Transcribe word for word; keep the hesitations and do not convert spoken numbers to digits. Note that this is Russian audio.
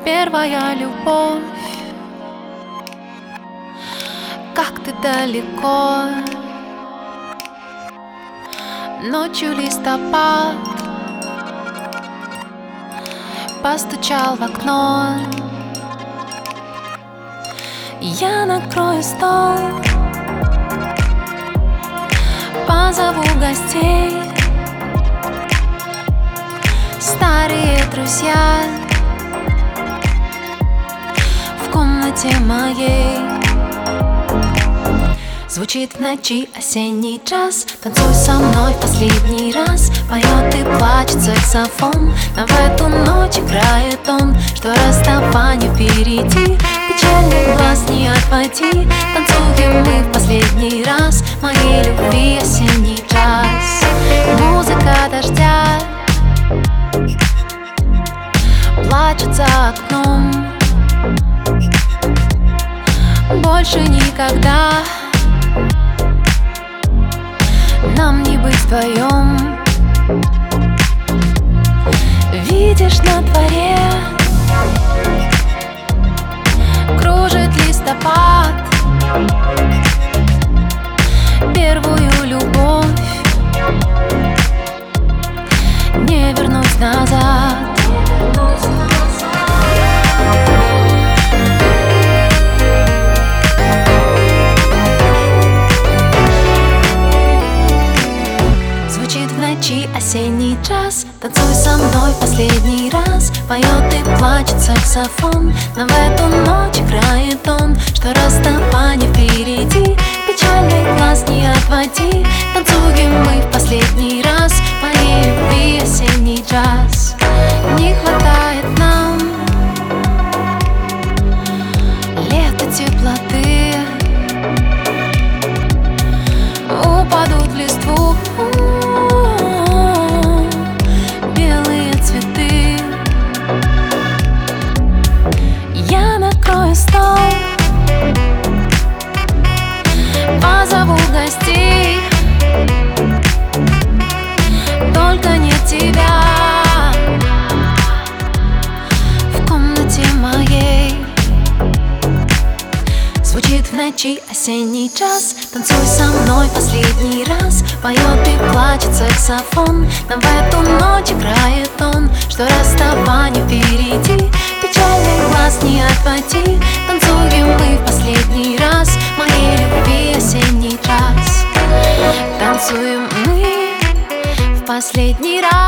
первая любовь. Как ты далеко. Ночью листопад постучал в окно. Я накрою стол, позову гостей. Старые друзья в комнате моей. Звучит в ночи осенний джаз. Танцуй со мной в последний раз. Поет и плачет саксофон. Но в эту ночь играет он, что расставание впереди. Печальный глаз не отводи. Танцуем мы в последний раз. Моей любви осенний джаз. Музыка дождя плачет за окном. Больше никогда нам не быть вдвоем. Видишь, на дворе кружит листопад. Первую любовь не вернуть назад. Осенний джаз, танцуй со мной в последний раз. Поет и плачет саксофон. Но в эту ночь играет он, что расставание впереди. Печальный глаз не отводи. Танцуем мы в последний раз. Моей любви осенний джаз. Не хватает нам лета теплоты. Упадут в листву стол, позову гостей. Только не тебя в комнате моей. Звучит в ночи осенний джаз. Танцуй со мной последний раз. Поет и плачет саксофон. Но в эту ночь играет он, что расставание впереди. Печальный глаз не отводи. Танцуем мы в последний раз. Моей любви осенний джаз. Танцуем мы в последний раз.